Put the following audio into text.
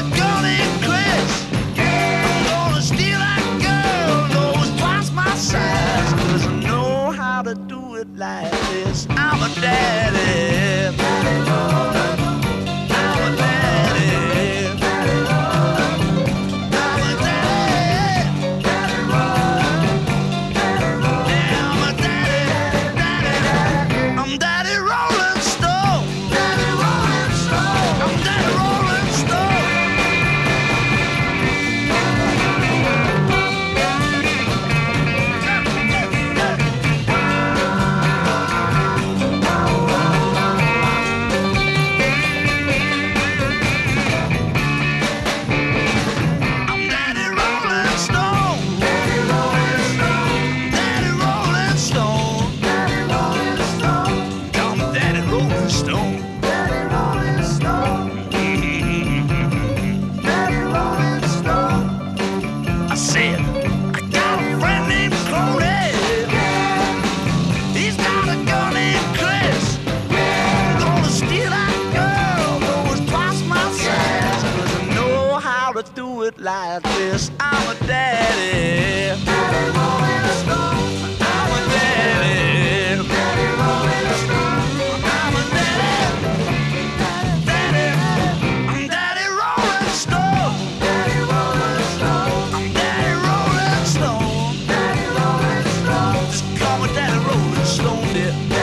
gonna Chris. I'm gonna steal that girl, knows twice my size. 'Cause I know how to do it like this. I'm a daddy. Daddy rolling. I'm a daddy. Daddy rolling. I'm a daddy. Daddy rolling. Daddy rolling. Yeah, I'm a daddy. Daddy, daddy. I'm Daddy Rolling Stone. Daddy Rolling Stone. I'm Daddy Rolling Stone. I'm Daddy Rolling Stone. Daddy Rolling Stone. Daddy Rolling Stone. Daddy Rolling Stone. I'm Daddy Rolling Stone. Daddy Rolling Stone. Daddy Rolling Stone. I said, I got a friend named Cody. He's got a gun named Chris. I'm gonna steal that girl, knows twice my size. 'Cause I know how to do it like this. I'm a daddy. Daddy Rolling Stone. I'm a daddy. Daddy Rolling Stone. I'm a daddy. Daddy. I'm Daddy Rolling Stone. Daddy Rolling Stone. I'm Daddy Rolling Stone. Daddy Rolling Stone. Just call me Daddy Rolling Stone, dear.